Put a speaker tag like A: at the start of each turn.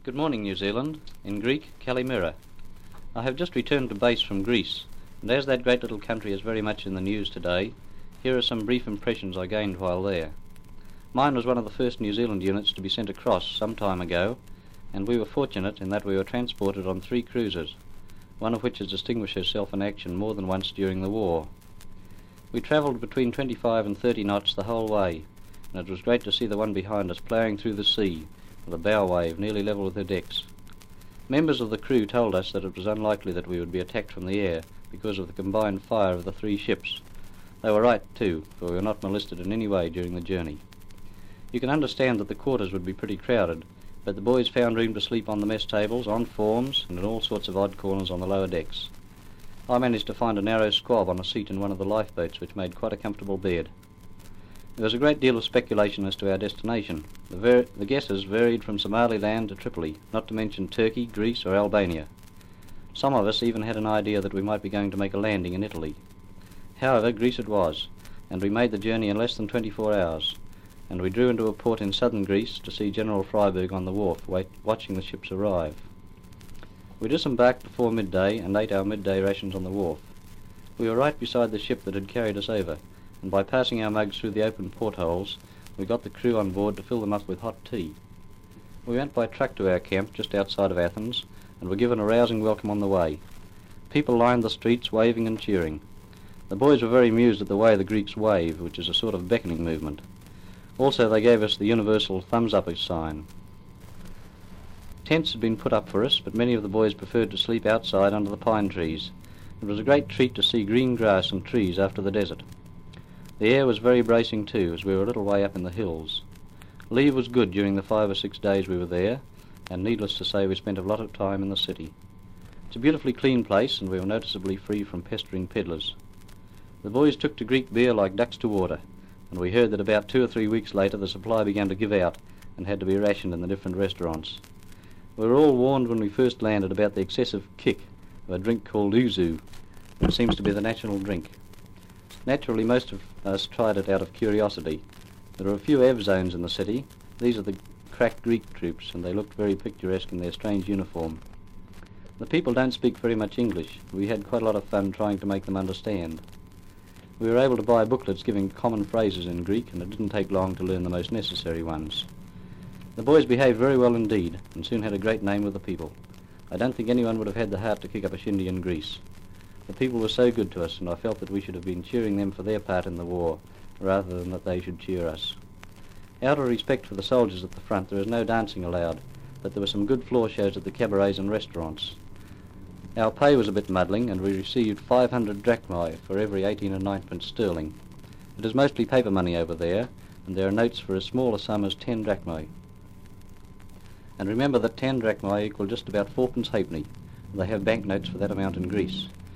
A: Good morning, New Zealand. In Greek, Kalimera. I have just returned to base from Greece, and as that great little country is very much in the news today, here are some brief impressions I gained while there. Mine was one of the first New Zealand units to be sent across some time ago, and we were fortunate in that we were transported on 3 cruisers, one of which has distinguished herself in action more than once during the war. We travelled between 25 and 30 knots the whole way, and it was great to see the one behind us ploughing through the sea, with a bow wave nearly level with her decks. Members of the crew told us that it was unlikely that we would be attacked from the air because of the combined fire of the 3 ships. They were right too, for we were not molested in any way during the journey. You can understand that the quarters would be pretty crowded, but the boys found room to sleep on the mess tables, on forms, and in all sorts of odd corners on the lower decks. I managed to find a narrow squab on a seat in one of the lifeboats, which made quite a comfortable bed. There was a great deal of speculation as to our destination. The guesses varied from Somaliland to Tripoli, not to mention Turkey, Greece or Albania. Some of us even had an idea that we might be going to make a landing in Italy. However, Greece it was, and we made the journey in less than 24 hours, and we drew into a port in southern Greece to see General Freiberg on the wharf, watching the ships arrive. We disembarked before midday and ate our midday rations on the wharf. We were right beside the ship that had carried us over, and by passing our mugs through the open portholes, we got the crew on board to fill them up with hot tea. We went by truck to our camp just outside of Athens, and were given a rousing welcome on the way. People lined the streets waving and cheering. The boys were very amused at the way the Greeks wave, which is a sort of beckoning movement. Also they gave us the universal thumbs-up sign. Tents had been put up for us, but many of the boys preferred to sleep outside under the pine trees. It was a great treat to see green grass and trees after the desert. The air was very bracing too, as we were a little way up in the hills. Leave was good during the 5 or 6 days we were there, and needless to say we spent a lot of time in the city. It's a beautifully clean place, and we were noticeably free from pestering peddlers. The boys took to Greek beer like ducks to water, and we heard that about 2 or 3 weeks later the supply began to give out and had to be rationed in the different restaurants. We were all warned when we first landed about the excessive kick of a drink called ouzo, which seems to be the national drink. Naturally, most of us tried it out of curiosity. There are a few Ev zones in the city. These are the crack Greek troops, and they looked very picturesque in their strange uniform. The people don't speak very much English. We had quite a lot of fun trying to make them understand. We were able to buy booklets giving common phrases in Greek, and it didn't take long to learn the most necessary ones. The boys behaved very well indeed, and soon had a great name with the people. I don't think anyone would have had the heart to kick up a shindy in Greece. The people were so good to us, and I felt that we should have been cheering them for their part in the war, rather than that they should cheer us. Out of respect for the soldiers at the front, there is no dancing allowed, but there were some good floor shows at the cabarets and restaurants. Our pay was a bit muddling, and we received 500 drachmae for every 18 and 9 sterling. It is mostly paper money over there, and there are notes for as small a sum as 10 drachmae. And remember that 10 drachmae equal just about 4 halfpenny. They have banknotes for that amount in Greece.